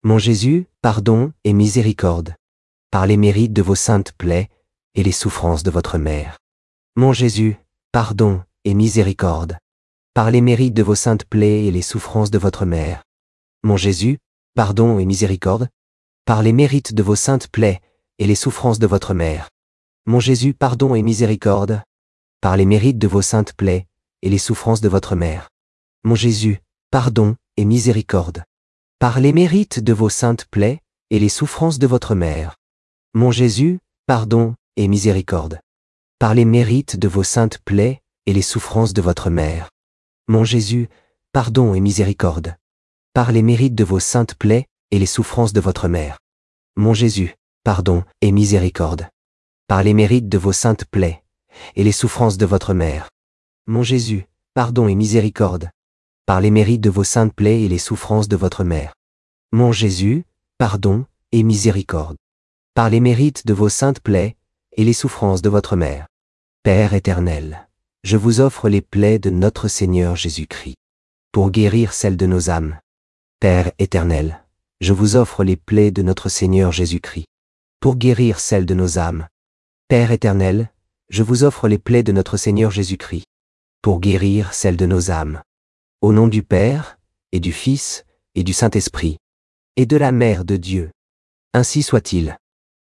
Mon Jésus, pardon et miséricorde, par les mérites de vos saintes plaies et les souffrances de votre mère. Mon Jésus, pardon et miséricorde, par les mérites de vos saintes plaies et les souffrances de votre mère. Mon Jésus, pardon et miséricorde, par les mérites de vos saintes plaies et les souffrances de votre mère. Mon Jésus, pardon et miséricorde, par les mérites de vos saintes plaies et les souffrances de votre mère. Mon Jésus, pardon et miséricorde, par les mérites de vos saintes plaies et les souffrances de votre mère. Mon Jésus, pardon et miséricorde, par les mérites de vos saintes plaies et les souffrances de votre mère. Mon Jésus, pardon et miséricorde, par les mérites de vos saintes plaies et les souffrances de votre mère. Mon Jésus, pardon et miséricorde, par les mérites de vos saintes plaies et les souffrances de votre mère. Mon Jésus, pardon et miséricorde, par les mérites de vos saintes plaies et les souffrances de votre mère. Mon Jésus, pardon et miséricorde, par les mérites de vos saintes plaies et les souffrances de votre mère. Père éternel, je vous offre les plaies de notre Seigneur Jésus-Christ, pour guérir celles de nos âmes. Père éternel, je vous offre les plaies de notre Seigneur Jésus-Christ, pour guérir celles de nos âmes. Père éternel, je vous offre les plaies de notre Seigneur Jésus-Christ, pour guérir celles de nos âmes. Au nom du Père, et du Fils, et du Saint-Esprit, et de la Mère de Dieu. Ainsi soit-il.